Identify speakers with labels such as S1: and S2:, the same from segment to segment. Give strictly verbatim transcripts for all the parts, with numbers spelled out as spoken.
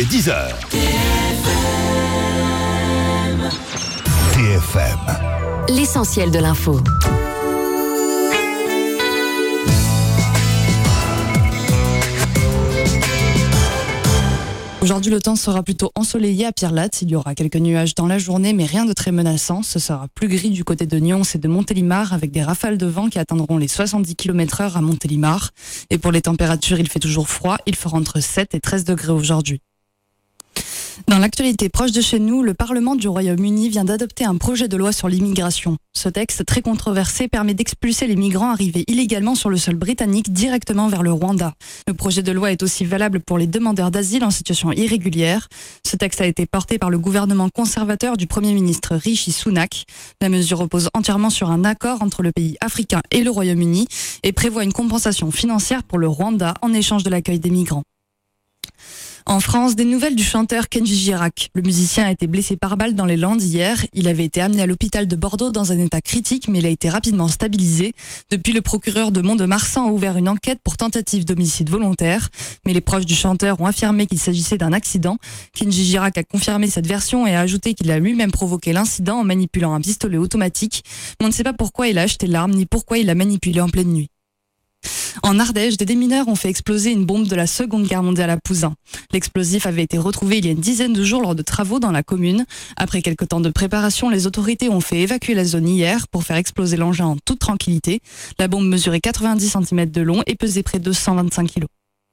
S1: est dix heures. T F M.
S2: L'essentiel de l'info.
S3: Aujourd'hui, le temps sera plutôt ensoleillé à Pierrelatte. Il y aura quelques nuages dans la journée, mais rien de très menaçant. Ce sera plus gris du côté de Nyons et de Montélimar, avec des rafales de vent qui atteindront les soixante-dix kilomètres heure à Montélimar. Et pour les températures, il fait toujours froid. Il fera entre sept et treize degrés aujourd'hui. Dans l'actualité proche de chez nous, le Parlement du Royaume-Uni vient d'adopter un projet de loi sur l'immigration. Ce texte très controversé permet d'expulser les migrants arrivés illégalement sur le sol britannique directement vers le Rwanda. Le projet de loi est aussi valable pour les demandeurs d'asile en situation irrégulière. Ce texte a été porté par le gouvernement conservateur du Premier ministre Rishi Sunak. La mesure repose entièrement sur un accord entre le pays africain et le Royaume-Uni et prévoit une compensation financière pour le Rwanda en échange de l'accueil des migrants. En France, des nouvelles du chanteur Kenji Girac. Le musicien a été blessé par balle dans les Landes hier. Il avait été amené à l'hôpital de Bordeaux dans un état critique, mais il a été rapidement stabilisé. Depuis, le procureur de Mont-de-Marsan a ouvert une enquête pour tentative d'homicide volontaire. Mais les proches du chanteur ont affirmé qu'il s'agissait d'un accident. Kenji Girac a confirmé cette version et a ajouté qu'il a lui-même provoqué l'incident en manipulant un pistolet automatique. Mais on ne sait pas pourquoi il a acheté l'arme ni pourquoi il l'a manipulé en pleine nuit. En Ardèche, des démineurs ont fait exploser une bombe de la Seconde Guerre mondiale à Pouzin. L'explosif avait été retrouvé il y a une dizaine de jours lors de travaux dans la commune. Après quelques temps de préparation, les autorités ont fait évacuer la zone hier pour faire exploser l'engin en toute tranquillité. La bombe mesurait quatre-vingt-dix centimètres de long et pesait près de cent vingt-cinq kilos.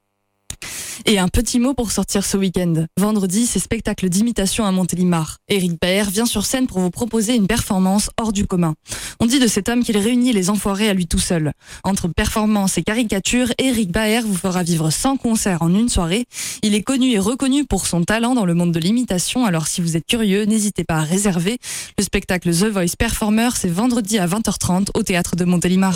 S3: Et un petit mot pour sortir ce week-end. Vendredi, c'est spectacle d'imitation à Montélimar. Éric Baer vient sur scène pour vous proposer une performance hors du commun. On dit de cet homme qu'il réunit les enfoirés à lui tout seul. Entre performance et caricature, Éric Baer vous fera vivre cent concerts en une soirée. Il est connu et reconnu pour son talent dans le monde de l'imitation, alors si vous êtes curieux, n'hésitez pas à réserver. Le spectacle The Voice Performer, c'est vendredi à vingt heures trente au théâtre de Montélimar.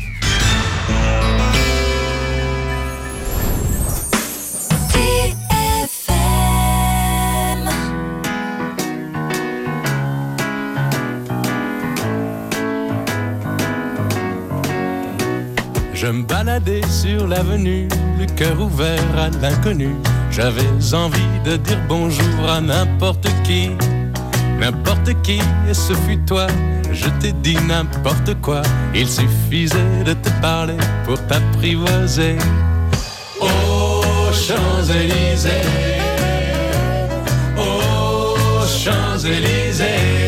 S4: Je me baladais sur l'avenue, le cœur ouvert à l'inconnu. J'avais envie de dire bonjour à n'importe qui, n'importe qui, et ce fut toi. Je t'ai dit n'importe quoi, il suffisait de te parler pour t'apprivoiser. Aux Champs-Élysées, aux Champs-Élysées,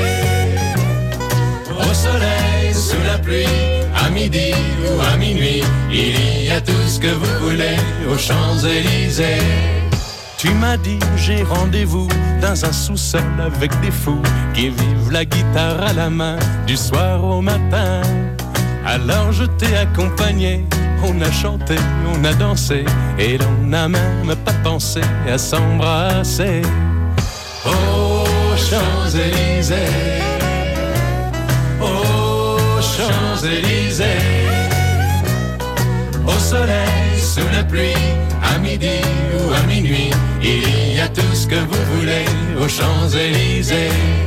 S4: au soleil, sous la pluie, à midi ou à minuit, il y a tout ce que vous voulez aux Champs-Élysées. Tu m'as dit j'ai rendez-vous dans un sous-sol avec des fous qui vivent la guitare à la main du soir au matin. Alors je t'ai accompagné, on a chanté, on a dansé et l'on n'a même pas pensé à s'embrasser. Aux Champs-Élysées, aux Champs-Élysées, au soleil, sous la pluie, à midi ou à minuit, il y a tout ce que vous voulez aux Champs-Élysées.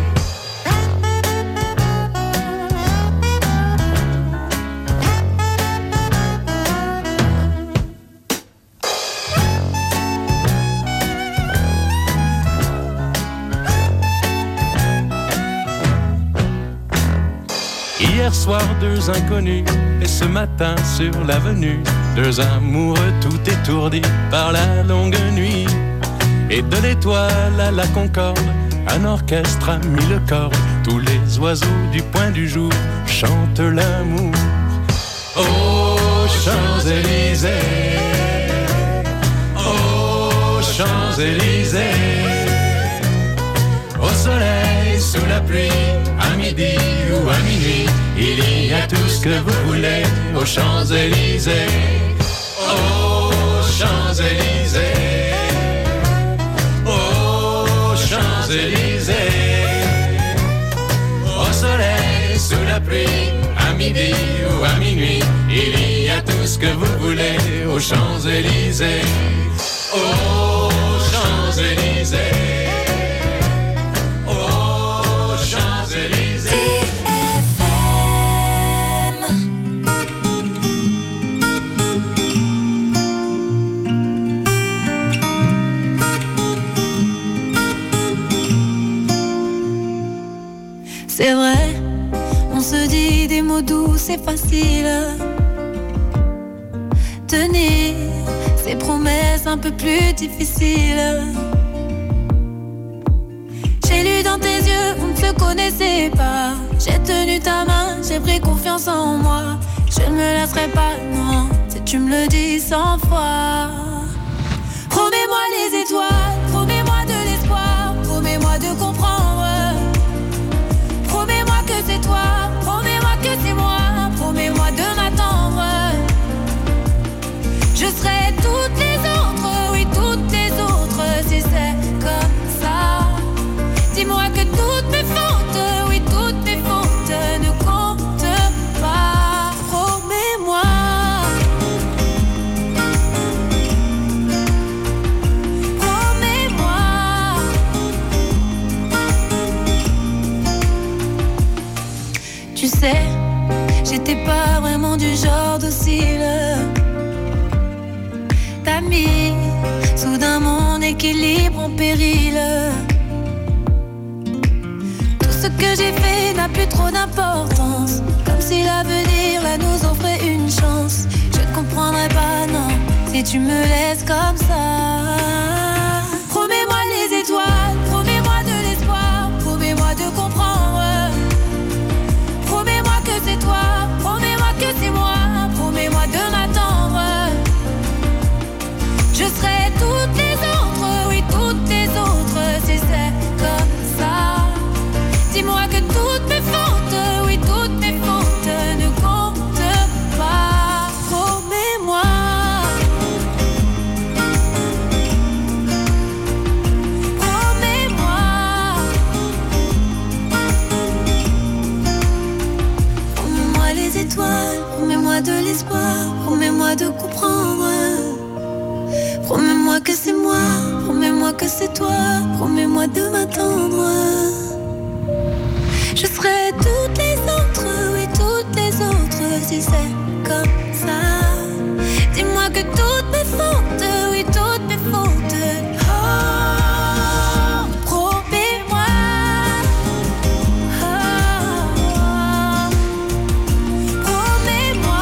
S4: Hier soir, deux inconnus, et ce matin sur l'avenue, deux amoureux tout étourdis par la longue nuit. Et de l'étoile à la concorde, un orchestre a mis le corps. Tous les oiseaux du point du jour chantent l'amour. Aux Champs-Élysées, aux Champs-Élysées, au soleil, sous la pluie, à midi ou à minuit, il y a tout ce que vous voulez aux Champs-Élysées. Aux Champs-Élysées, aux Champs-Élysées, au soleil, sous la pluie, à midi ou à minuit, il y a tout ce que vous voulez aux Champs-Élysées. Aux Champs-Élysées, aux Champs-Élysées.
S2: mots doux, c'est facile. Tenir ces promesses un peu plus difficiles. J'ai lu dans tes yeux, vous ne se connaissez pas. J'ai tenu ta main, j'ai pris confiance en moi. Je ne me lasserai pas, non, si tu me le dis cent fois. Promets-moi les étoiles, promets-moi de l'espoir, promets-moi de comprendre. Promets-moi que c'est toi, promets-moi que c'est moi, promets-moi de m'attendre. Je serai toutes les autres, oui toutes les autres, si c'est comme ça. Dis-moi que toutes mes fautes, oui toutes mes fautes ne comptent pas. Promets-moi. Promets-moi. Tu sais, j'étais pas vraiment du genre docile. T'as mis soudain mon équilibre en péril. Tout ce que j'ai fait n'a plus trop d'importance. Comme si l'avenir là nous offrait une chance. Je ne comprendrai pas, non, si tu me laisses comme ça. Promets-moi les étoiles, promets-moi de l'espoir, promets-moi de comprendre. Promets-moi que c'est toi, promets-moi que c'est moi, promets-moi de m'attendre. Je serai toutes les autres, oui toutes les autres, si c'est comme ça. Dis-moi que toutes mes fautes, oui toutes mes fautes ne comptent pas. Promets-moi. Promets-moi. Promets-moi les étoiles, promets-moi de l'espoir, promets-moi de comprendre. Promets-moi que c'est moi, promets-moi que c'est toi, promets-moi de m'attendre. Je serai toutes les autres, oui toutes les autres, si c'est comme ça. Dis-moi que toutes mes fautes, oui toutes mes fautes. Oh, promets-moi. Oh, promets-moi.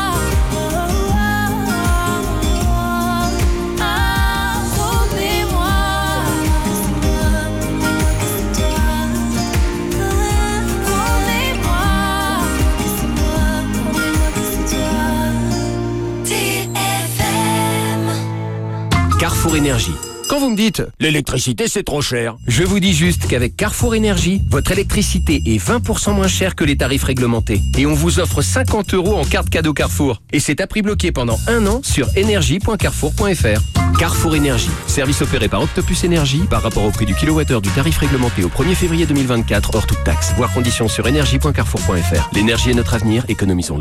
S5: Carrefour Énergie. Quand vous me dites « l'électricité c'est trop cher », je vous dis juste qu'avec Carrefour Énergie, votre électricité est vingt pour cent moins chère que les tarifs réglementés. Et on vous offre cinquante euros en carte cadeau Carrefour. Et c'est à prix bloqué pendant un an sur énergie point carrefour point f r. Carrefour Énergie, service opéré par Octopus Énergie par rapport au prix du kilowattheure du tarif réglementé au premier février deux mille vingt-quatre hors toute taxe. Voir conditions sur énergie point carrefour point f r. L'énergie est notre avenir, économisons-la.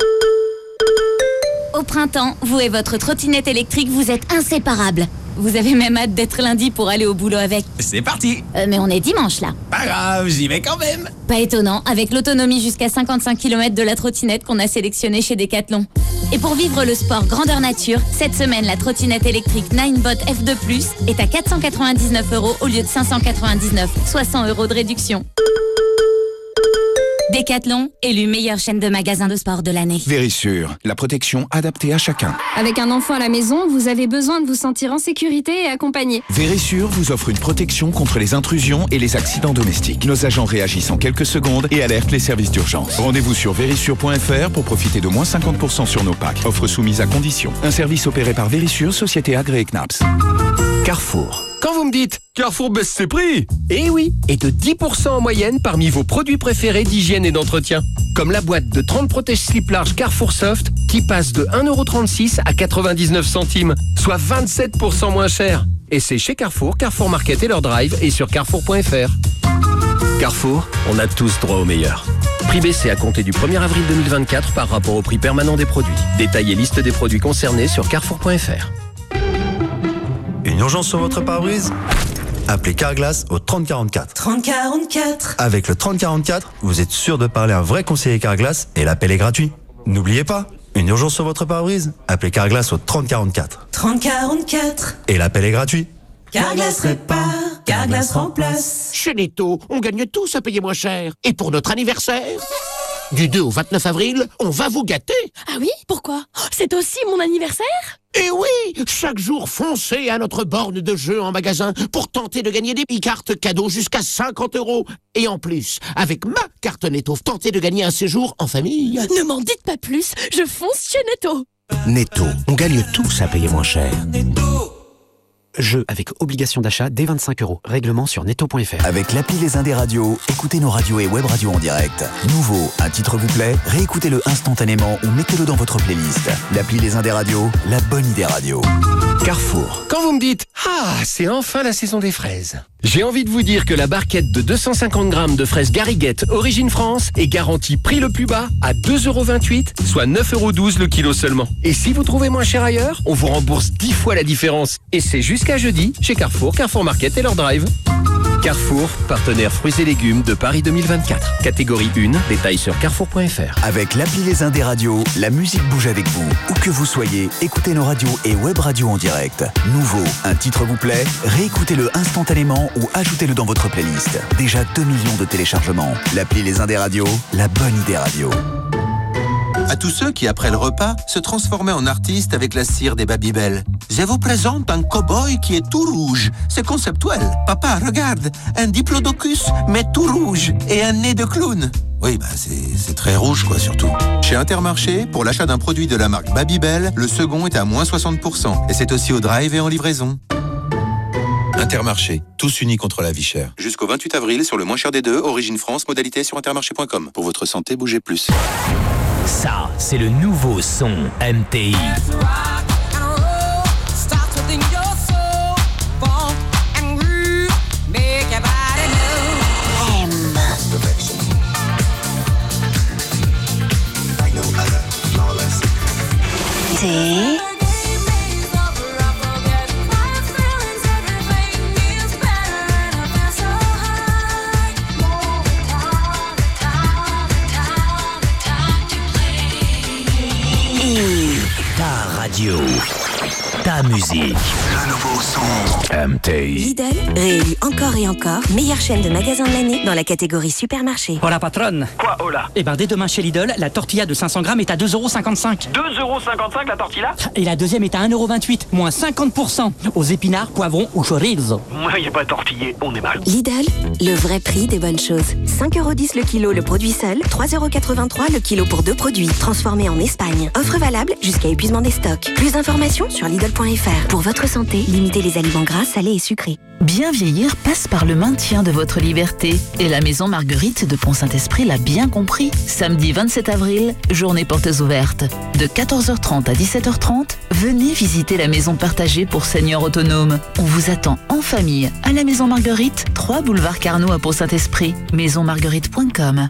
S6: Au printemps, vous et votre trottinette électrique, vous êtes inséparables. Vous avez même hâte d'être lundi pour aller au boulot avec.
S7: C'est parti.
S6: euh, Mais on est dimanche là.
S7: Pas grave, j'y vais quand même.
S6: Pas étonnant, avec l'autonomie jusqu'à cinquante-cinq kilomètres de la trottinette qu'on a sélectionnée chez Decathlon. Et pour vivre le sport grandeur nature, cette semaine, la trottinette électrique Ninebot F deux plus est à quatre cent quatre-vingt-dix-neuf euros au lieu de cinq cent quatre-vingt-dix-neuf, soit cent euros de réduction. Decathlon, élu meilleure chaîne de magasins de sport de l'année.
S1: Vérissure, la protection adaptée à chacun.
S8: Avec un enfant à la maison, vous avez besoin de vous sentir en sécurité et accompagné.
S1: Vérissure vous offre une protection contre les intrusions et les accidents domestiques. Nos agents réagissent en quelques secondes et alertent les services d'urgence. Rendez-vous sur vérissure point f r pour profiter de moins cinquante pour cent sur nos packs. Offre soumise à condition. Un service opéré par Vérissure, société agréée C N A P S.
S5: Carrefour. Quand vous me dites Carrefour baisse ses prix, eh oui, et de dix pour cent en moyenne parmi vos produits préférés d'hygiène et d'entretien. Comme la boîte de trente protège-slip large Carrefour Soft qui passe de un euro trente-six à quatre-vingt-dix-neuf centimes, soit vingt-sept pour cent moins cher. Et c'est chez Carrefour, Carrefour Market et leur drive et sur carrefour point f r. Carrefour, on a tous droit au meilleur. Prix baissé à compter du premier avril deux mille vingt-quatre par rapport au prix permanent des produits. Détail et liste des produits concernés sur carrefour point f r.
S9: Une urgence sur votre pare-brise ? Appelez Carglass au trente quarante-quatre.
S10: trente quarante-quatre.
S9: Avec le trente quarante-quatre, vous êtes sûr de parler à un vrai conseiller Carglass et l'appel est gratuit. N'oubliez pas, une urgence sur votre pare-brise ? Appelez Carglass au trente quarante-quatre.
S10: trente quarante-quatre.
S9: Et l'appel est gratuit.
S10: Carglass répare, Carglass remplace.
S11: Chez Netto, on gagne tous à payer moins cher. Et pour notre anniversaire, Du deux au vingt-neuf avril, on va vous gâter.
S12: Ah oui? Pourquoi? C'est aussi mon anniversaire?
S11: Et oui, chaque jour, foncez à notre borne de jeu en magasin pour tenter de gagner des e-cartes cadeaux jusqu'à cinquante euros. Et en plus, avec ma carte Netto, tentez de gagner un séjour en famille.
S12: Ne m'en dites pas plus, je fonce chez Netto.
S13: Netto, on gagne tous à payer moins cher. Jeu avec obligation d'achat dès vingt-cinq euros. Règlement sur netto point f r.
S14: Avec l'appli Les Indés Radio, écoutez nos radios et web radios en direct. Nouveau, un titre vous plaît, réécoutez-le instantanément ou mettez-le dans votre playlist. L'appli Les Indés Radio, la bonne idée radio.
S5: Carrefour. Quand vous me dites « Ah, c'est enfin la saison des fraises », j'ai envie de vous dire que la barquette de deux cent cinquante grammes de fraises Gariguette Origine France est garantie prix le plus bas à deux euros vingt-huit, soit neuf euros douze le kilo seulement. Et si vous trouvez moins cher ailleurs, on vous rembourse dix fois la différence. Et c'est jusqu'à jeudi chez Carrefour, Carrefour Market et leur drive. Carrefour, partenaire fruits et légumes de Paris deux mille vingt-quatre. Catégorie un, détails sur carrefour point f r.
S14: Avec l'appli Les Indés Radio, la musique bouge avec vous. Où que vous soyez, écoutez nos radios et web radios en direct. Nouveau, un titre vous plaît, réécoutez-le instantanément ou ajoutez-le dans votre playlist. Déjà deux millions de téléchargements. L'appli Les Indés Radio, la bonne idée radio.
S15: À tous ceux qui, après le repas, se transformaient en artistes avec la cire des Babybel. Je vous présente un cow-boy qui est tout rouge. C'est conceptuel. Papa, regarde, un diplodocus, mais tout rouge, et un nez de clown. Oui, bah c'est, c'est très rouge, quoi, surtout. Chez Intermarché, pour l'achat d'un produit de la marque Babybel, le second est à moins soixante pour cent. Et c'est aussi au drive et en livraison. Intermarché, tous unis contre la vie chère. Jusqu'au vingt-huit avril, sur le moins cher des deux, Origine France, modalité sur intermarché point com. Pour votre santé, bougez plus.
S16: Ça, c'est le nouveau son M T I.
S17: T.
S16: Ta radio, ta musique.
S17: Le nouveau son
S16: M T I.
S17: Lidl, réélu encore et encore meilleure chaîne de magasins de l'année dans la catégorie supermarché.
S18: Hola patronne.
S19: Quoi, hola?
S18: Eh ben dès demain chez Lidl, la tortilla de cinq cents grammes est à deux euros cinquante-cinq.
S19: deux euros cinquante-cinq la tortilla?
S18: Et la deuxième est à un euro vingt-huit, moins cinquante pour cent. Aux épinards, poivrons ou chorizo.
S19: Moi, y a pas tortillé, on est mal.
S17: Lidl, le vrai prix des bonnes choses. cinq euros dix le kilo le produit seul, trois euros quatre-vingt-trois le kilo pour deux produits, transformés en Espagne. Offre valable jusqu'à épuisement des stocks. Plus d'informations sur Lidl point f r. Pour votre santé, limitez les aliments gras, salés et sucrés.
S20: Bien vieillir passe par le maintien de votre liberté. Et la Maison Marguerite de Pont-Saint-Esprit l'a bien compris. Samedi vingt-sept avril, journée portes ouvertes. De quatorze heures trente à dix-sept heures trente, venez visiter la maison partagée pour seniors autonomes. On vous attend en famille à la Maison Marguerite, trois boulevard Carnot à Pont-Saint-Esprit. maison marguerite point com.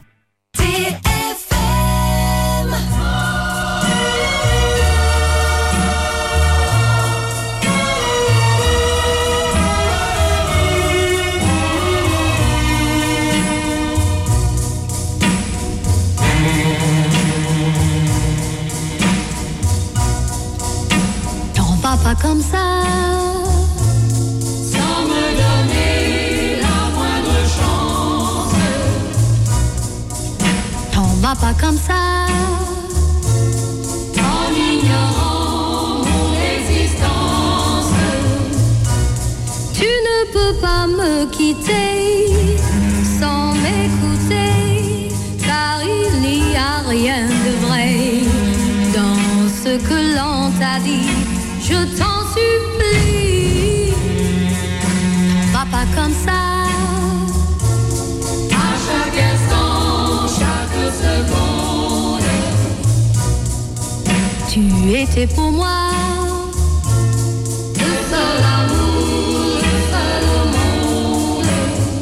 S2: Pas comme ça, sans me donner la moindre chance. T'en vas pas comme ça, en ignorant mon existence. Tu ne peux pas me quitter sans m'écouter, car il n'y a rien de vrai dans ce que l'on t'a dit. Je t'en supplie, va pas comme ça. À chaque instant, chaque seconde, tu étais pour moi le seul amour, le seul au monde.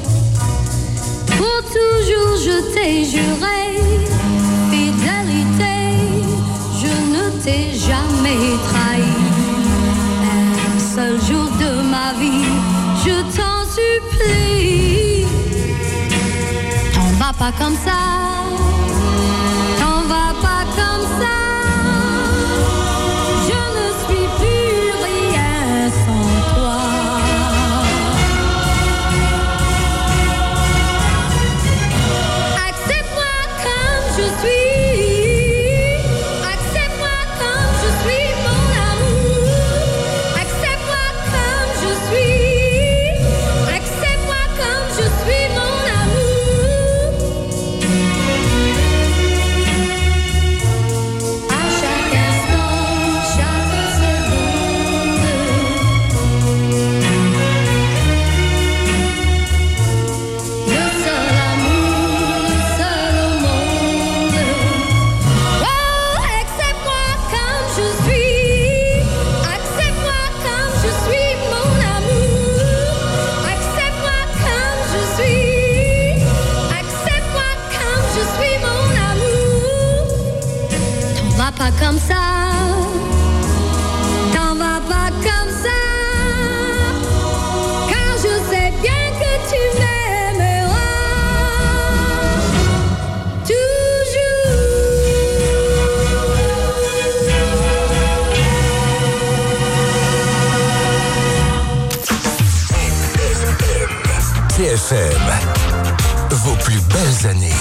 S2: Pour toujours, je t'ai juré fidélité, je ne t'ai jamais trahi. Seul jour de ma vie, je t'en supplie. T'en vas pas comme ça, t'en vas pas comme ça. Je ne suis plus rien sans toi. Accepte-moi comme je suis. comme ça. T'en vas pas comme ça. Car je sais bien que tu m'aimeras
S14: T F M, vos plus belles années.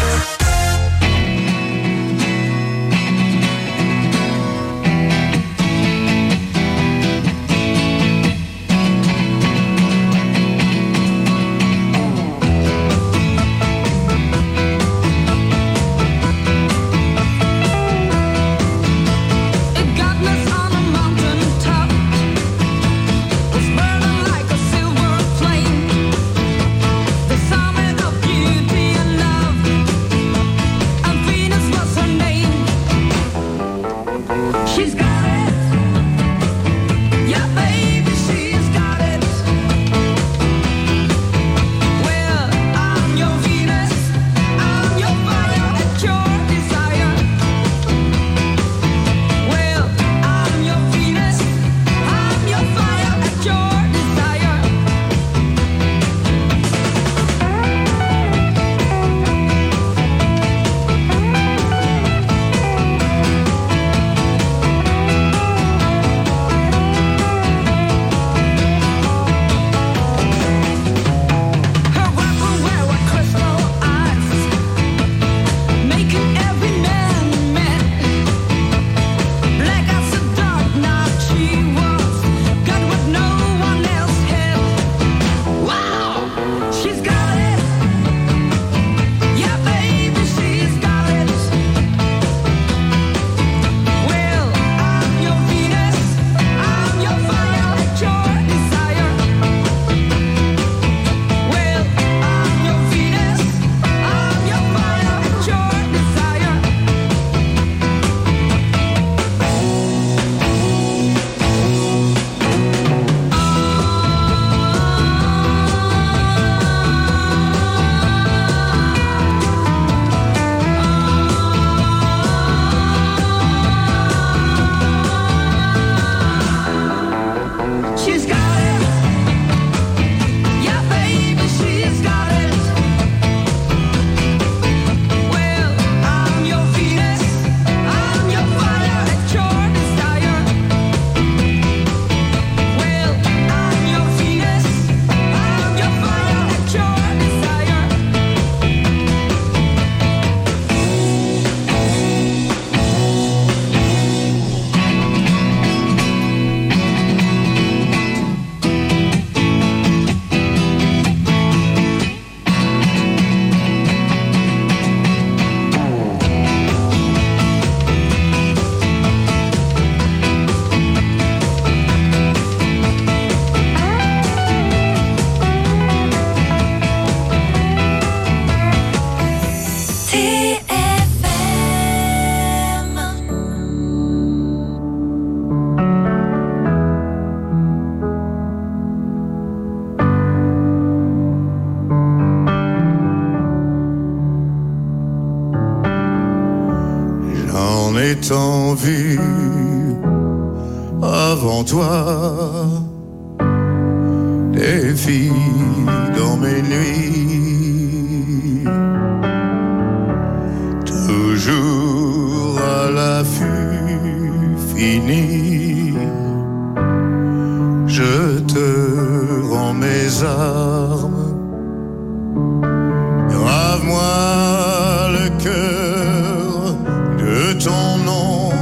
S21: Tant vu avant toi des filles dans mes nuits, toujours à l'affût fini. Je te rends mes armes, grave-moi le cœur de ton nom.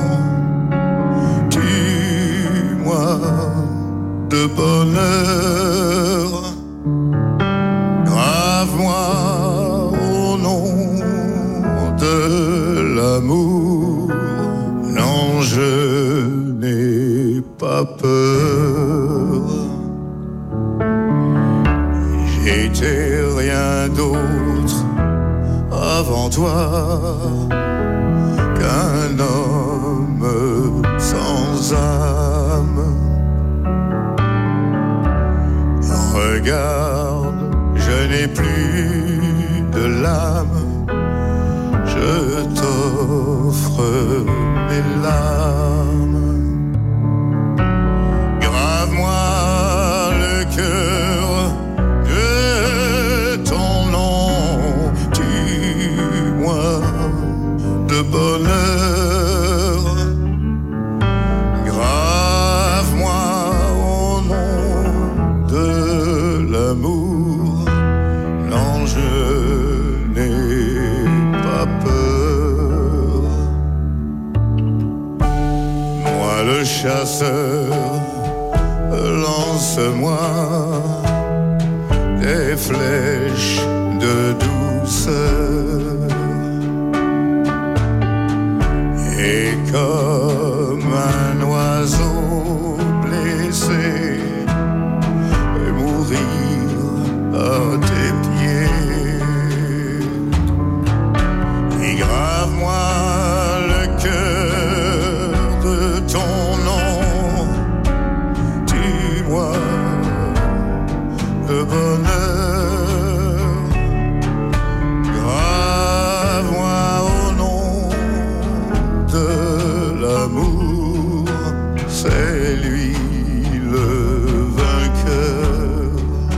S21: De bonheur, grave-moi au nom de l'amour. Non, je n'ai pas peur. J'étais rien d'autre avant toi qu'un homme sans âme. Regarde, je n'ai plus de l'âme, je t'offre mes larmes. Grave-moi le cœur de ton nom, tue-moi de bonheur. Grave-moi au nom de l'amour. Non, je n'ai pas peur. Moi le chasseur, lance-moi des flèches de douceur. Et comme un oiseau blessé, mourir à tes pieds. Et grave-moi le cœur de ton nom, tue-moi de bonheur. Grave-moi au nom de l'amour, c'est lui le vainqueur.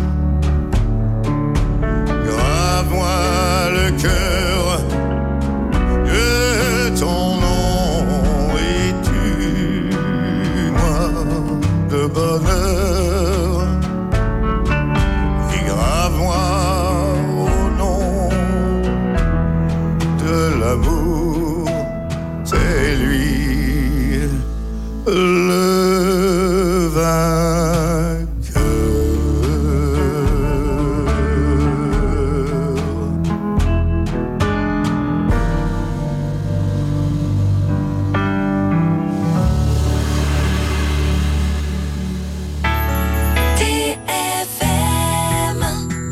S21: Grave-moi le cœur de ton nom et tue-moi de bonheur. Et grave-moi au nom de l'amour, c'est lui le vainqueur.
S2: T F M.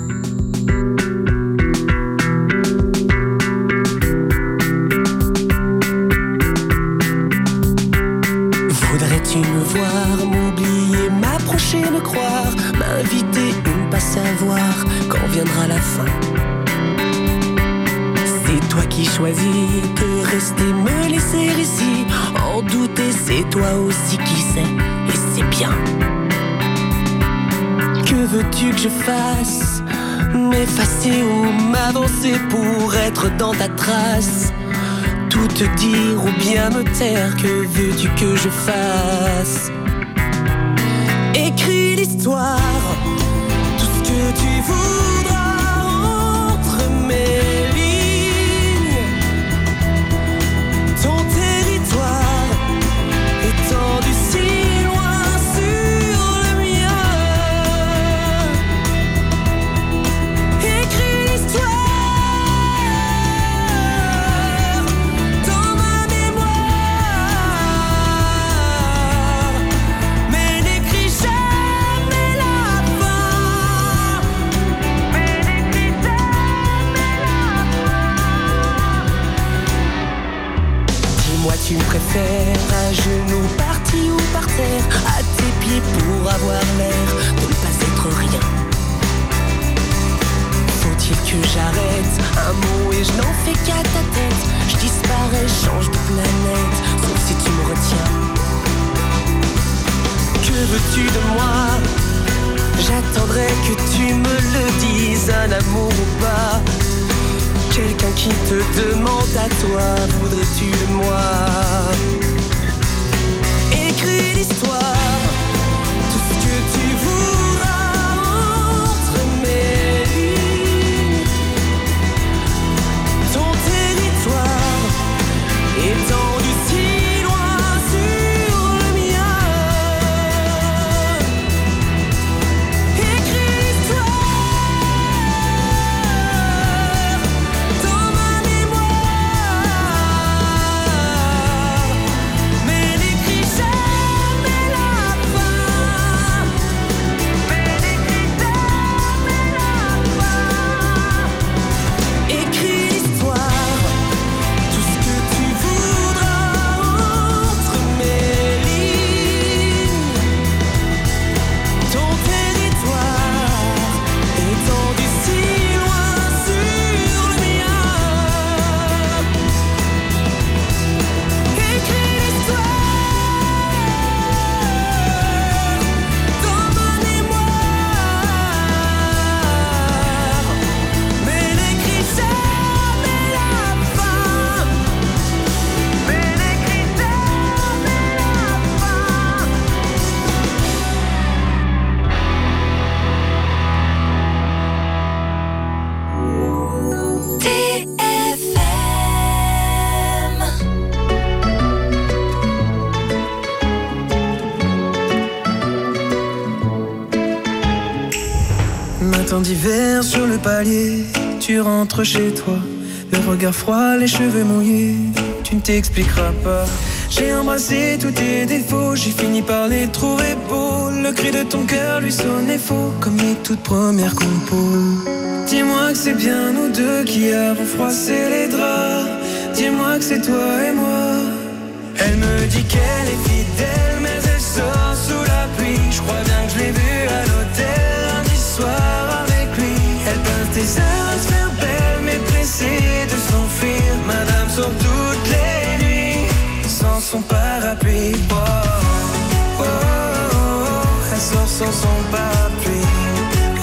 S3: Voudrais-tu me voir, m'oublier, m'approcher, me croire, m'inviter ou ne pas savoir quand viendra la fin? C'est toi qui choisis de rester, me laisser ici, en douter, c'est toi aussi qui sais, et c'est bien. Que veux-tu que je fasse? M'effacer ou m'avancer pour être dans ta trace? Tout te dire ou bien me taire, que veux-tu que je fasse? Écris l'histoire, tout ce que tu voudras entre mes lignes. Ton territoire étendu si loin sur le mien. Écris l'histoire dans ma mémoire, mais n'écris jamais la fin. Mais n'écris jamais la fin. Dis-moi, tu me préfères à genoux, parti ou par terre, à tes pieds pour avoir l'air de ne pas être rien? Faut-il que j'arrête un mot et je n'en fais qu'à ta tête? Je disparais, change de planète, sauf si tu me retiens. Que veux-tu de moi? J'attendrai que tu me le dises, un amour ou pas. Quelqu'un qui te demande à toi, voudrais-tu de moi? Écris l'histoire, tout ce que tu voudras entre mes lignes. Ton territoire étendu si loin sur le mien. Écris l'histoire dans ma mémoire, mais n'écris jamais la fin.
S4: Matin d'hiver sur le palier, tu rentres chez toi, le regard froid, les cheveux mouillés, tu ne t'expliqueras pas. J'ai embrassé tous tes défauts, j'ai fini par les trouver beaux. Le cri de ton cœur lui sonnait faux, comme les toutes premières compos. Dis-moi que c'est bien nous deux qui avons froissé les draps. Dis-moi que c'est toi et moi. Elle me dit qu'elle est fidèle, mais elle sort sous la pluie. Je crois bien que je l'ai vue à l'hôtel lundi soir avec lui. Elle peint tes heures à se faire belle, mais pressée de s'enfuir. Madame sort toutes les nuits sans son parapluie. Oh, oh, oh, oh, elle sort sans son parapluie. Oh, oh,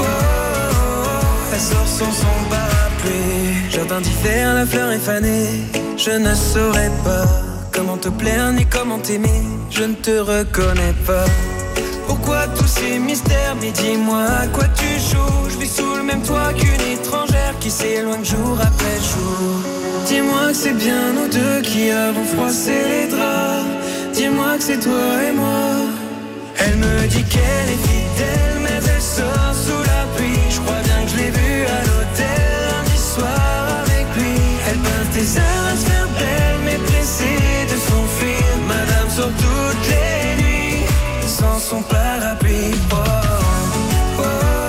S4: oh, elle sort sans son parapluie. Jardin d'hiver, la fleur est fanée. Je ne saurais pas comment te plaire ni comment t'aimer. Je ne te reconnais pas. Pourquoi tous ces mystères? Mais dis-moi à quoi tu joues. Je vis sous le même toit qu'une étrangère qui s'éloigne jour après jour. Dis-moi que c'est bien nous deux qui avons froissé les draps. Dis-moi que c'est toi et moi. Elle me dit qu'elle est fidèle, mais elle sort sous la pluie. Je crois bien que je l'ai vue à l'hôtel lundi soir avec lui. Elle peint tes heures à se faire belle, mais pressée de s'enfuir. Madame sort toutes les nuits sans son parapluie. Oh, oh, oh,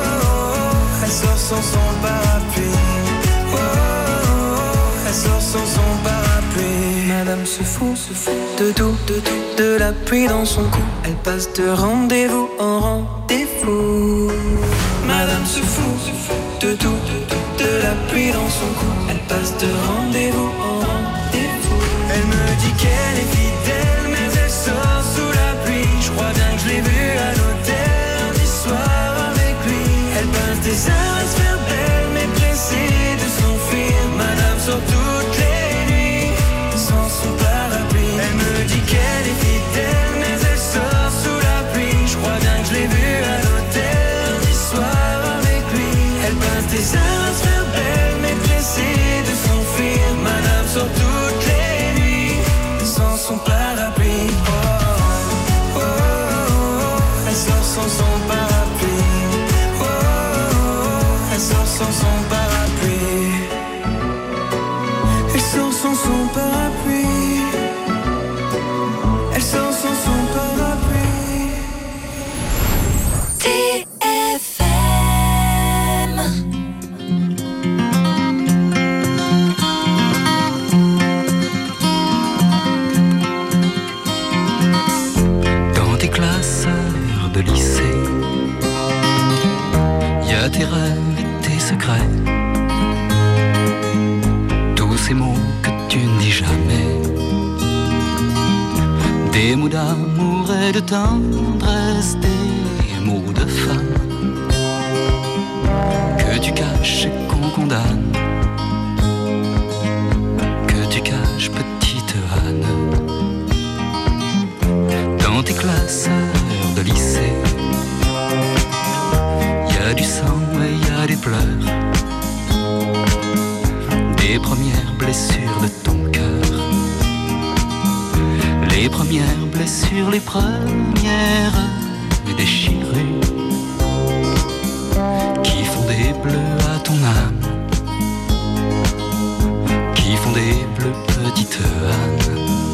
S4: oh, elle sort sans son parapluie. Oh, oh, oh, elle sort sans son parapluie. Madame se fout, se fout de tout, de tout, de la pluie dans son cou. Elle passe de rendez-vous en rendez-vous. Madame se fout, se fout de tout, de tout, de la pluie dans son cou. Elle passe de rendez-vous en rendez-vous. Elle me dit qu'elle est fidèle, mais elle sort sous la pluie. Je crois bien que je l'ai vue à l'hôtel lundi soir avec lui. Elle peint tes heures à se faire belle, mais pressée de s'enfuir. Madame sort toutes les nuits sans son parapluie. Elle me dit qu'elle est fidèle, mais elle sort sous la pluie. Je crois bien que je l'ai vue à l'hôtel lundi soir avec lui. Elle peint tes heures à se faire belle, mais pressée de s'enfuir. Madame sort toutes les nuits sans son parapluie. Oh, oh, oh, oh, elle sort sans son parapluie. Oh, oh, oh, elle sort sans son parapluie. Elle sort sans son parapluie. Elle sort sans son parapluie.
S2: T F M.
S22: Dans tes classeurs de lycée, y a tes rêves et tes secrets, tous ces mots que tu ne dis jamais, des mots d'amour et de tendresse, des mots de femme que tu caches et qu'on condamne, que tu caches, petite Anne. Dans tes classeurs de lycée, y a du sang et y a des pleurs, des premières blessures de ton cœur, les premières blessures, les premières déchirures qui font des bleus à ton âme, qui font des bleus, petite Anne.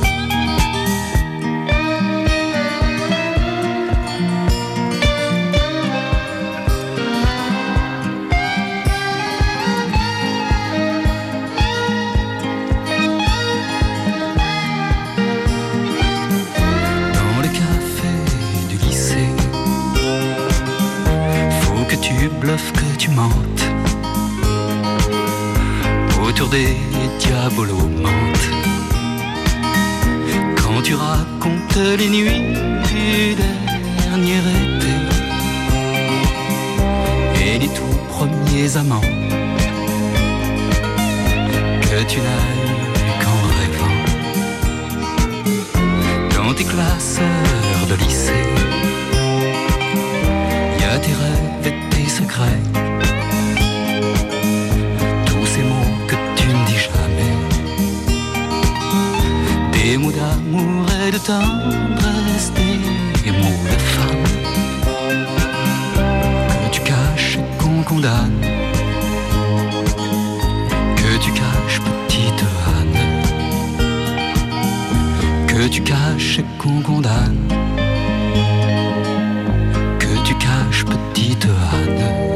S22: Bluff que tu mentes autour des diabolomantes, quand tu racontes les nuits du dernier été et les tout premiers amants que tu n'as eu qu'en rêvant. Dans tes classeurs de lycée, y a tes rêves et tes secrets, tous ces mots que tu ne dis jamais, des mots d'amour et de tendresse, des mots de femme que tu caches et qu'on condamne, que tu caches, petite Anne, que tu caches et qu'on condamne, que tu caches, petite Anne.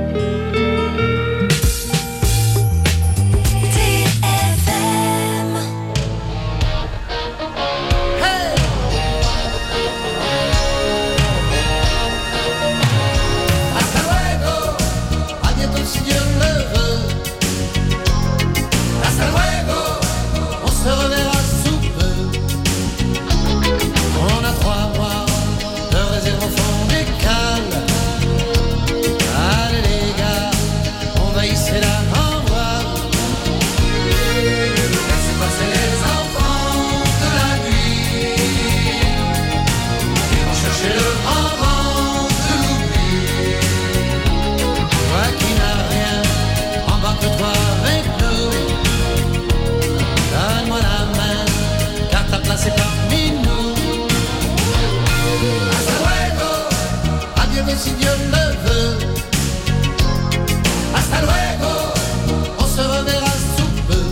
S6: Si Dieu le veut, hasta luego, on se reverra sous peu.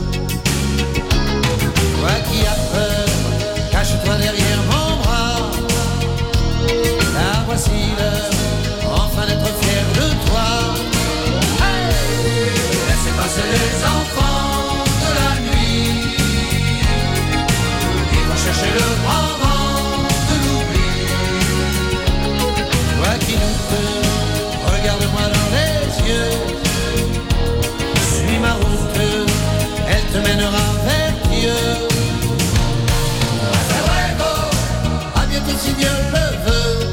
S6: Toi qui as peur, cache-toi derrière mon bras. La voici l'heure, enfin d'être fier de toi. Hey, laissez passer les enfants de la nuit, ils vont chercher le grand vent de l'oubli. Toi qui nous peux, regarde-moi dans les yeux. Suis ma route, elle te mènera vers Dieu. Hasta luego, à bientôt si Dieu le veut.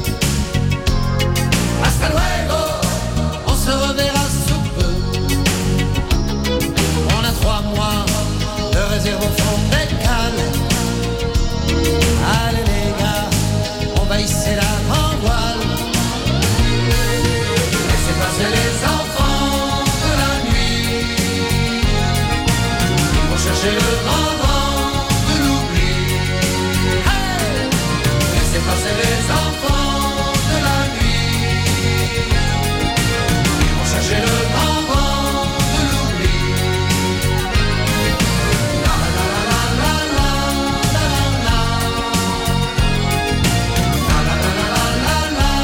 S6: Hasta luego, on se reverra sous peu. On a trois mois de réserve au fond des cales. Allez les gars, on va hisser la grande voile. Passer les enfants de la nuit, ils vont chercher le grand vent de l'oubli. Hey, laissez passer les enfants de la nuit, ils vont chercher le grand vent de l'oubli. La la la la la la la la la. La la la la la la la.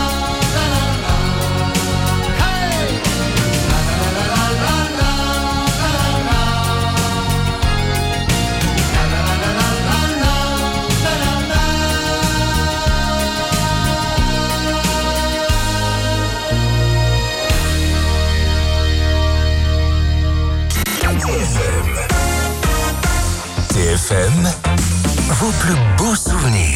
S7: T F M, vos plus beaux souvenirs.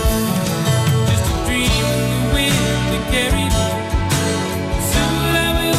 S23: Carry me, soon I will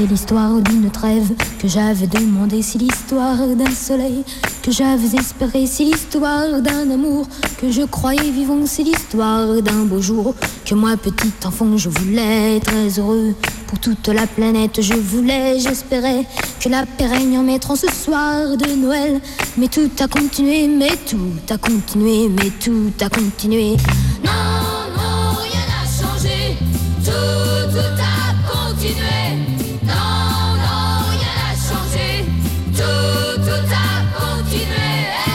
S2: l'histoire d'une trêve que j'avais demandé, c'est l'histoire d'un soleil que j'avais espéré, c'est l'histoire d'un amour que je croyais vivant, c'est l'histoire d'un beau jour que moi, petit enfant, je voulais très heureux. Pour toute la planète, je voulais, j'espérais que la paix règne en mettant ce soir de Noël. Mais tout a continué, mais tout a continué, mais tout a continué.
S6: Non, non, rien n'a changé. Tout, tout a continué. Non, non, rien n'a changé. Tout, tout a continué.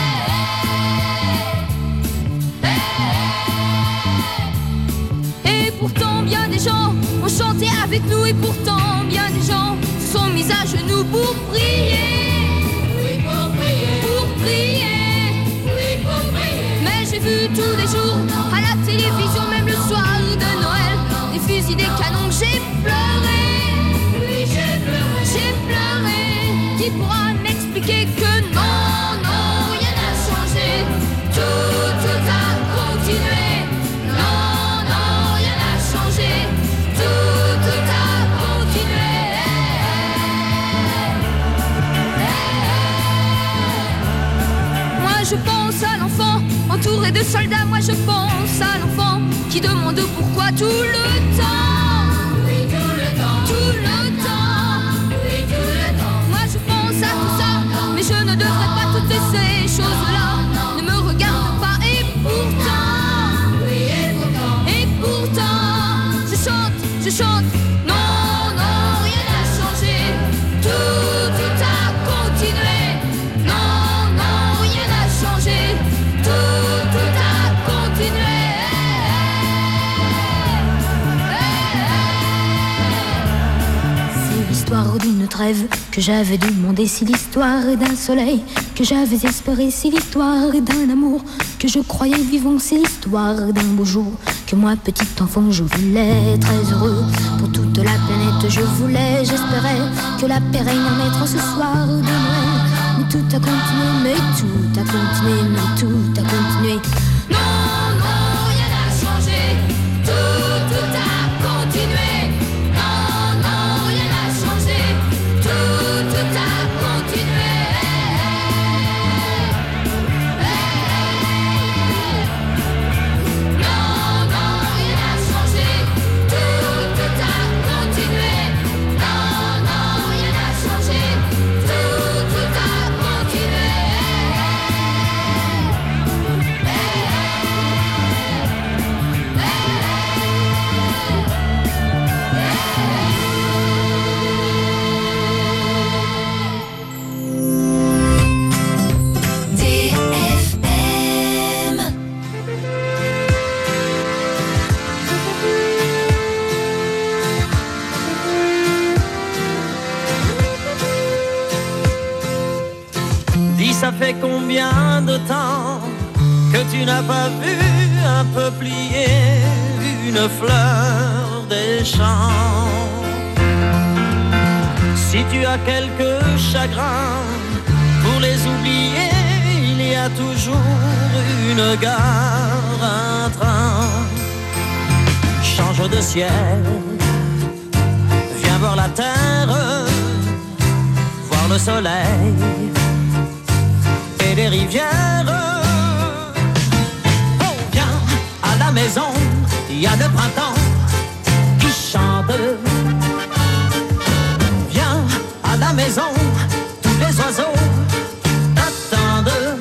S6: Hey, hey.
S2: Et pourtant, bien des gens ont chanté avec nous. Et pourtant, bien des gens se sont mis à genoux pour prier.
S6: Oui, pour prier.
S2: Pour prier.
S6: Oui, pour prier.
S2: Mais j'ai vu tous les jours à la télévision, même le soir de Noël, des fusils, des canons, j'ai pleuré.
S6: Oui, j'ai pleuré.
S2: J'ai pleuré. Qui pourra m'expliquer que non, non, rien n'a changé.
S6: Tout, tout a continué. Non, non, rien n'a changé. Tout, tout a continué.
S2: Moi je pense à l'enfant entouré de soldats. Moi je pense à l'enfant qui demande pourquoi tout le temps.
S6: Oui, tout le temps.
S2: Tout le temps.
S6: Oui, tout le temps.
S2: Moi je pense à tout ça, mais je ne devrais pas toutes ces choses-là. Ne me regarde pas et pourtant.
S6: Oui, et pourtant.
S2: Et pourtant, je chante, je chante. Non, non, rien n'a changé.
S6: Tout, tout a continué.
S2: Non, non, rien n'a changé.
S6: Tout, tout a continué.
S2: C'est l'histoire d'une trêve que j'avais demandé, c'est l'histoire d'un soleil que j'avais espéré, c'est l'histoire d'un amour que je croyais vivant, c'est l'histoire d'un beau jour que moi, petit enfant, je voulais très heureux. Pour toute la planète, je voulais, j'espérais que la paix règne en mettant ce soir de Noël. Mais tout a continué, mais tout a continué, mais tout a continué.
S6: Non, non, rien n'a changé. Tout, tout a continué. Non, non, rien n'a changé. Tout, tout a continué. Non, non, rien n'a changé. Tout, tout a continué. Non, non, rien n'a changé. Tout, tout a continué.
S2: D F M.
S1: Dis, ça fait combien de temps que tu n'as pas vu un peuplier, une fleur des champs? Si tu as quelques chagrins, pour les oublier, il y a toujours une gare, un train. Change de ciel, viens voir la terre, voir le soleil et les rivières. Oh, viens à la maison, il y a le printemps qui chante. Viens à la maison, tous les oiseaux t'attendent.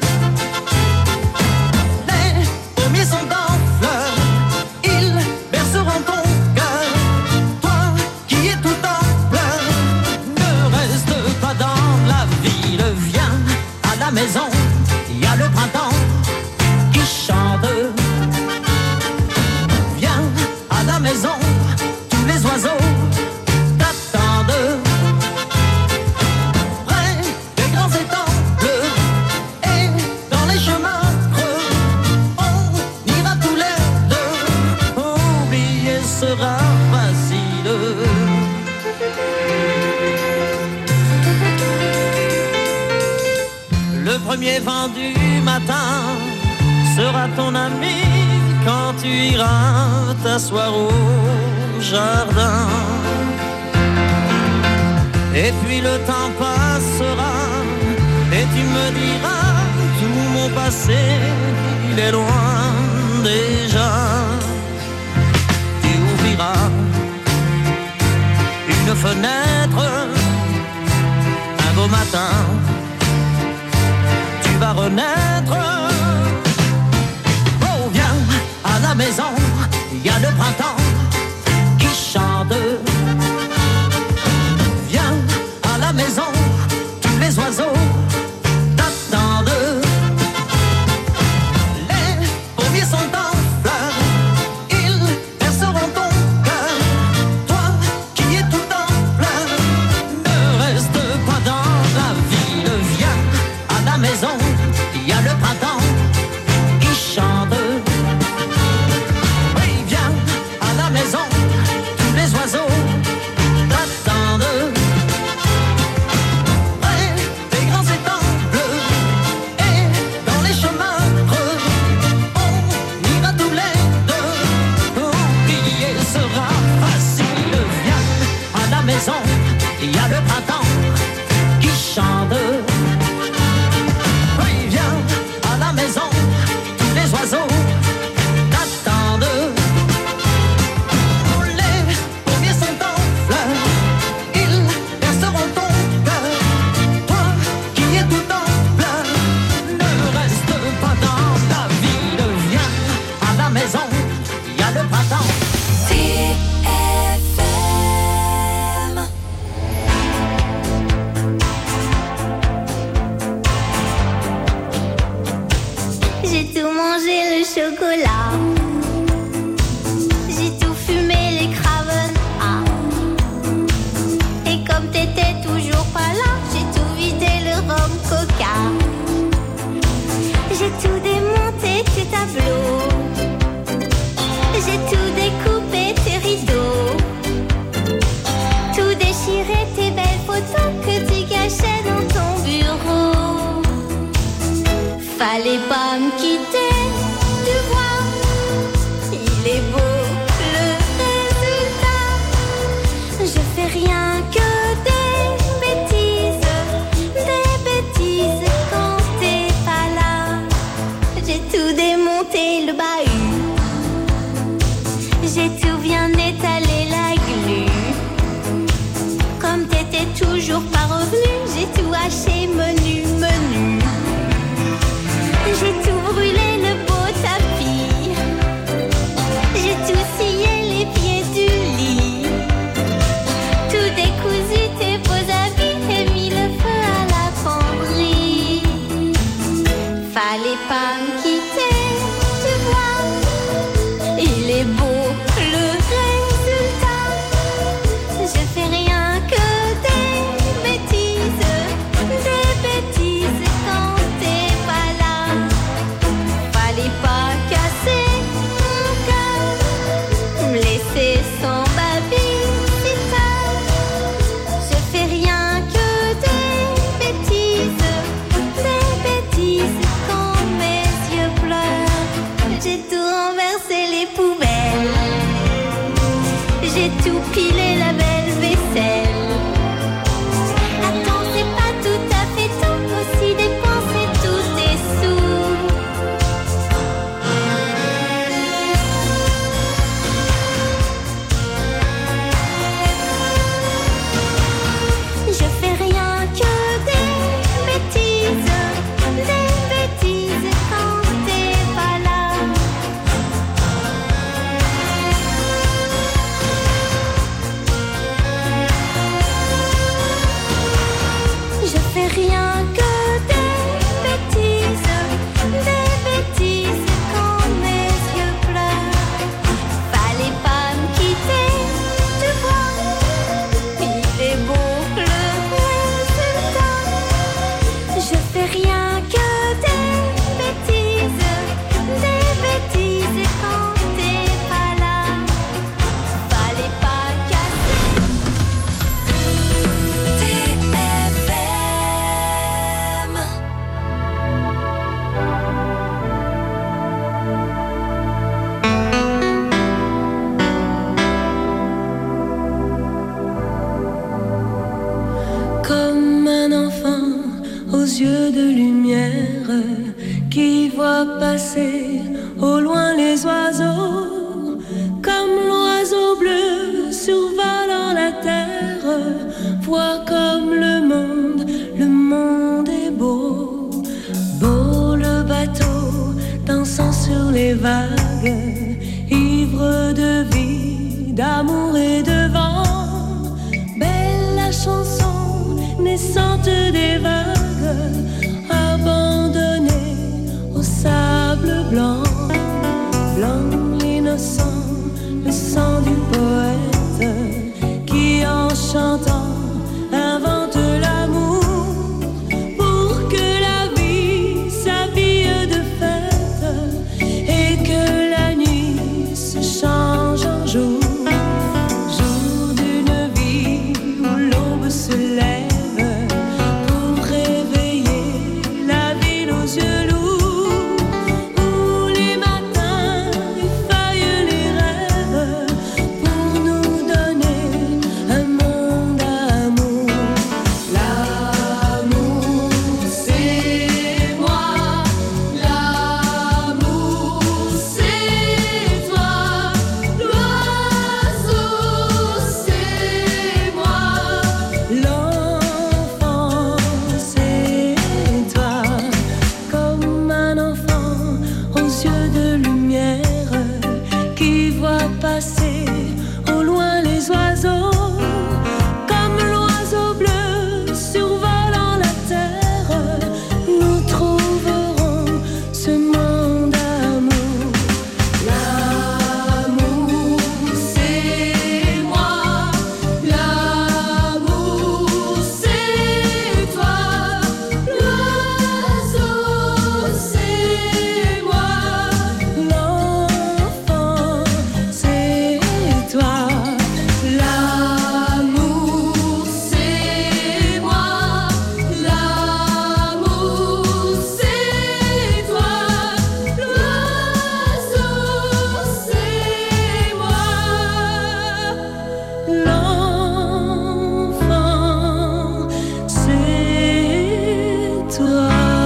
S1: Les pommiers sont en fleurs, ils berceront ton cœur. Toi qui es tout en pleurs, ne reste pas dans la ville. Viens à la maison, il y a le printemps qui chante. Viens à la maison, tous les oiseaux t'attendent. Près des grands étangs bleus et dans les chemins creux, on ira tous les deux. Oublier sera facile. Le premier vent du matin sera ton ami quand tu iras t'asseoir au jardin. Et puis le temps passera et tu me diras tout mon passé, il est loin déjà. Tu ouvriras une fenêtre un beau matin, tu vas renaître. Oh, viens à la maison, il y a le printemps qui chante. Viens à la maison, tous les oiseaux t'attendent. Les pommiers sont en fleurs, ils perceront ton cœur. Toi qui es tout en fleurs, ne reste pas dans la ville. Viens à la maison, il y a le printemps qui chante. Oui, viens à la maison, tous les oiseaux t'attendent. Près des grands étangs bleus et dans les chemins creux, on ira tous les deux. Oublier sera facile. Viens à la maison, il y a le printemps qui chante. Oui, viens à la maison, tous les oiseaux t'attendent. Les pommiers sont en fleurs, ils perceront ton cœur. Toi qui es tout en fleurs, ne reste pas dans la ville. Viens à la maison, il y a le printemps. T F M.
S8: J'ai tout mangé le chocolat. J'ai tout fumé les craven. Ah. Et comme t'étais toujours pas là, j'ai tout vidé le rhum coca. J'ai tout démonté tes tableaux. J'ai tout découpé tes rideaux. Tout déchiré tes belles photos que tu cachais dans ton bureau. Fallait pas me quitter, tu vois, il est beau le résultat. Je fais rien que des bêtises, des bêtises quand t'es pas là. J'ai tout démonté le bahut, j'ai tout bien étalé la glu. Comme t'étais toujours pas revenu, j'ai tout haché menu, menu. J'ai tout brûlé le beau tapis. J'ai tout scié les pieds du lit. Tout décousu tes beaux habits et mis le feu à la penderie. Fallait pas me quitter, tu vois. Il est beau le résultat. Je fais rien que des bêtises, des bêtises.
S9: yeux de lumière qui voient passer au loin les oiseaux, comme l'oiseau bleu survolant la terre, vois comme le monde, le monde est beau, beau le bateau dansant sur les vagues, ivre de vie, d'amour et de vent, belle la chanson naissante des vagues, abandonnée au sable blanc, blanc l'innocent, le sang du poète qui en chantant invente l'amour pour que la vie s'habille de fête et que la nuit se change en jour, jour d'une vie où l'aube se lève pour réveiller la ville aux yeux lourds, où les matins effeuillent les rêves pour nous donner un monde d'amour. L'amour c'est moi, l'amour c'est toi, l'oiseau c'est moi, l'enfant c'est toi, comme un enfant aux yeux de lumière qui voit passer au loin les oiseaux, comme l'oiseau bleu survolant la terre, nous trouverons ce monde d'amour. L'amour c'est moi, l'amour c'est toi, l'oiseau c'est moi, l'enfant c'est toi. L'amour c'est moi, l'amour c'est toi, l'oiseau c'est moi, l'enfant c'est toi.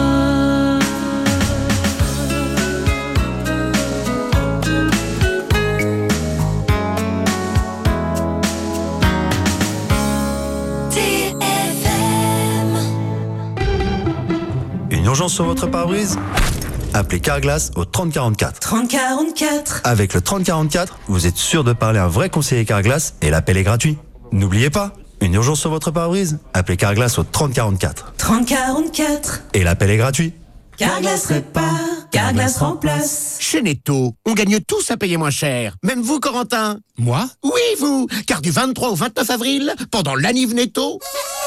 S10: Une urgence sur votre pare-brise? Appelez Carglass au trente quarante-quatre.
S9: trente quarante-quatre.
S10: Avec le trente quarante-quatre, vous êtes sûr de parler à un vrai conseiller Carglass et l'appel est gratuit. N'oubliez pas, une urgence sur votre pare-brise? Appelez Carglass au trente quarante-quatre.
S9: trente quarante-quatre.
S10: Et l'appel est gratuit.
S9: Carglass répare, Carglass remplace.
S11: Chez Netto, on gagne tous à payer moins cher. Même vous, Corentin.
S23: Moi?
S11: Oui, vous. Car du vingt-trois au vingt-neuf avril, pendant l'Aniv Netto,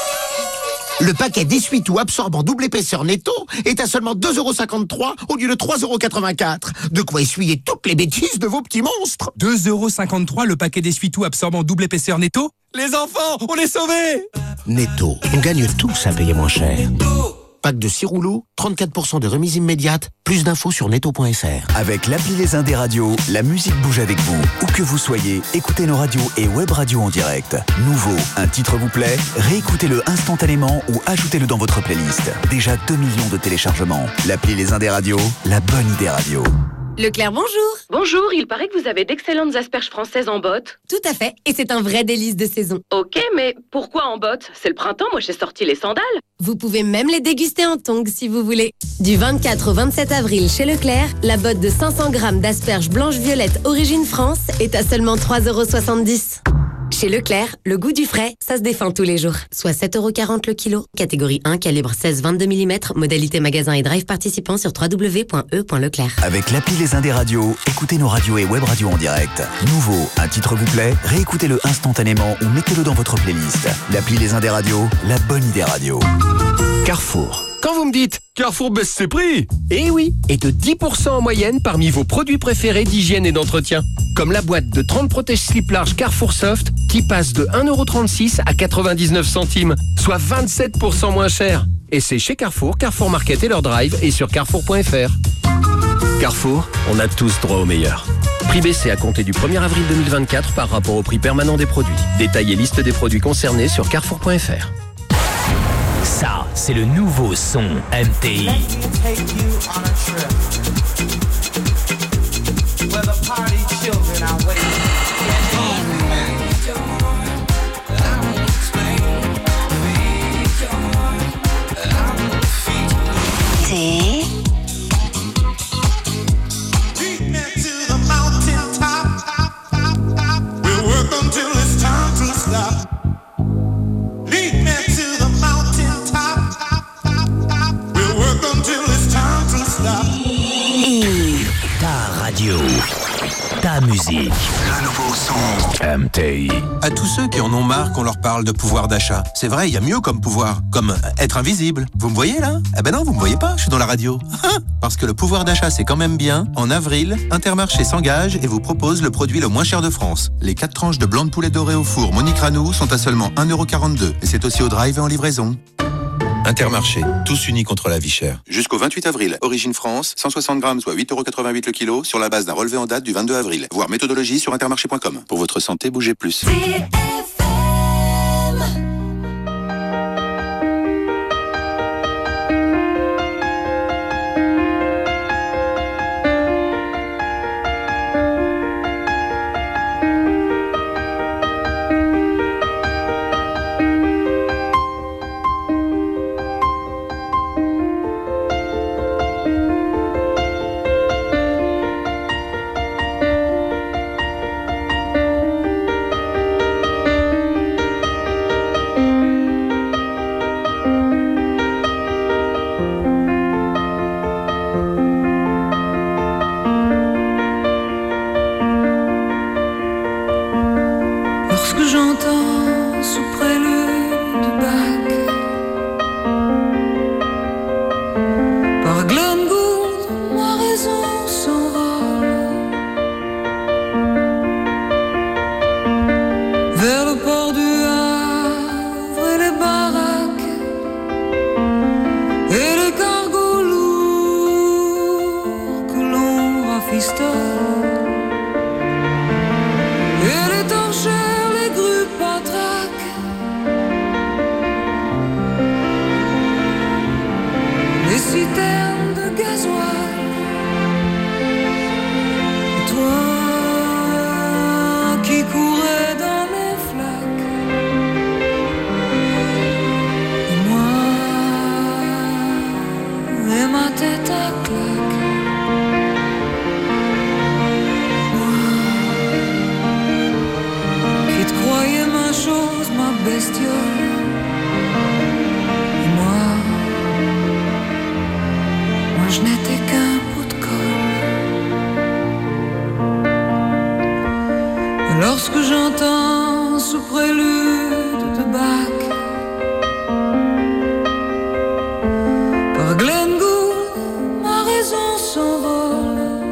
S11: le paquet d'essuie-tout absorbant double épaisseur Netto est à seulement deux euros cinquante-trois au lieu de trois euros quatre-vingt-quatre. De quoi essuyer toutes les bêtises de vos petits monstres.
S23: deux euros cinquante-trois le paquet d'essuie-tout absorbant double épaisseur Netto? Les enfants, on est sauvés!
S11: Netto, on gagne tous à payer moins cher. Pack de six rouleaux, trente-quatre pour cent de remise immédiate. Plus d'infos sur netto point f r.
S14: Avec l'appli Les Indés Radio, la musique bouge avec vous. Où que vous soyez, écoutez nos radios et web radios en direct. Nouveau, un titre vous plaît? Réécoutez-le instantanément ou ajoutez-le dans votre playlist. Déjà deux millions de téléchargements. L'appli Les Indés Radio, la bonne idée radio.
S24: Leclerc, bonjour. Bonjour, il paraît que vous avez d'excellentes asperges françaises en botte.
S25: Tout à fait, et c'est un vrai délice de saison.
S24: Ok, mais pourquoi en botte? C'est le printemps, moi j'ai sorti les sandales.
S25: Vous pouvez même les déguster en tongs si vous voulez. Du vingt-quatre au vingt-sept avril chez Leclerc, la botte de cinq cents grammes d'asperges blanches-violettes origine France est à seulement trois euros soixante-dix. Chez Leclerc, le goût du frais, ça se défend tous les jours. Soit sept euros quarante le kilo. Catégorie un, calibre seize vingt-deux millimètres. Modalité magasin et drive participant sur w w w point e point leclerc.
S14: Avec l'appli Les Indés Radio, écoutez nos radios et web radios en direct. Nouveau, un titre vous plaît? Réécoutez-le instantanément ou mettez-le dans votre playlist. L'appli Les Indés Radio, la bonne idée radio.
S5: Carrefour. Quand vous me dites Carrefour baisse ses prix, eh oui, et de dix pour cent en moyenne parmi vos produits préférés d'hygiène et d'entretien. Comme la boîte de trente protège-slip large Carrefour Soft qui passe de un euro trente-six à quatre-vingt-dix-neuf centimes, soit vingt-sept pour cent moins cher. Et c'est chez Carrefour, Carrefour Market et leur drive et sur carrefour point f r. Carrefour, on a tous droit au meilleur. Prix baissé à compter du premier avril deux mille vingt-quatre par rapport au prix permanent des produits. Détail et liste des produits concernés sur carrefour point f r.
S7: Ça, c'est le nouveau son M T I.
S2: C'est...
S7: Ta musique. Le nouveau son M T I.
S12: À tous ceux qui en ont marre qu'on leur parle de pouvoir d'achat. C'est vrai, il y a mieux comme pouvoir. Comme être invisible. Vous me voyez là? Eh ben non, vous me voyez pas, je suis dans la radio. Parce que le pouvoir d'achat, c'est quand même bien. En avril, Intermarché s'engage et vous propose le produit le moins cher de France. Les quatre tranches de blanc de poulet doré au four Monique Ranou sont à seulement un euro quarante-deux. Et c'est aussi au drive et en livraison. Intermarché, tous unis contre la vie chère. Jusqu'au vingt-huit avril, Origine France, cent soixante grammes, soit huit euros quatre-vingt-huit le kilo, sur la base d'un relevé en date du vingt-deux avril. Voir méthodologie sur intermarché point com. Pour votre santé, bougez plus.
S13: Lorsque j'entends ce prélude de Bach par Glenn Gould, ma raison s'envole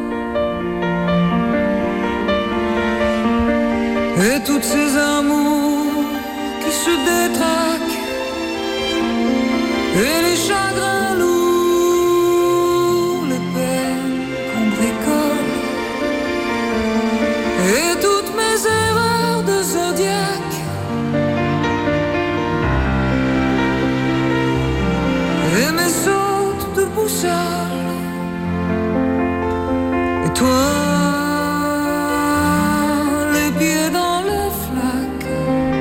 S13: et toutes ces amours qui se détraquent et les chagrins lourds, les peines qu'on bricole et toutes mes erreurs de zodiaque et mes sautes de boussole et toi les pieds dans les flaques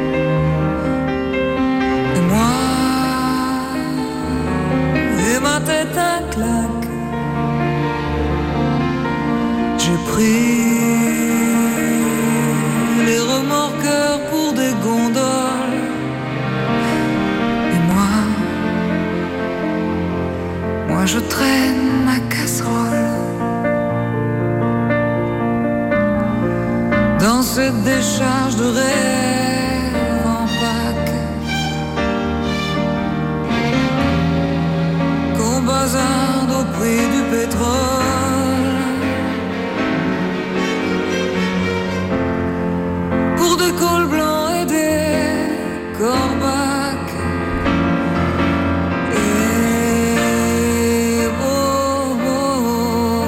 S13: et moi et ma tête à claque. J'ai pris les remorqueurs pour des gondoles et moi, moi je traîne ma casserole dans cette décharge de rêve en Pâques qu'on bazarde au prix du pétrole. Des cols blancs et des corbacs et oh, oh, oh.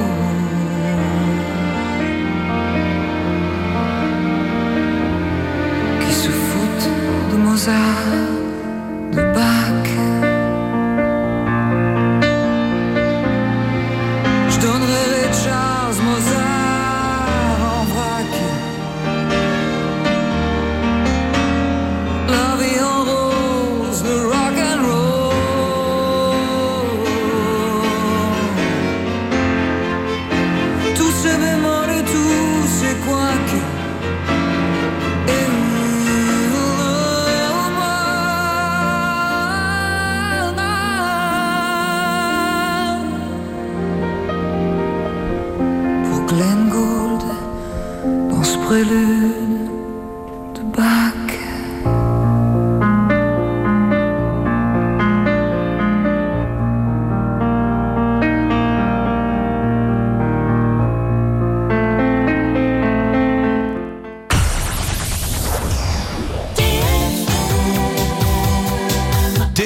S13: prélude.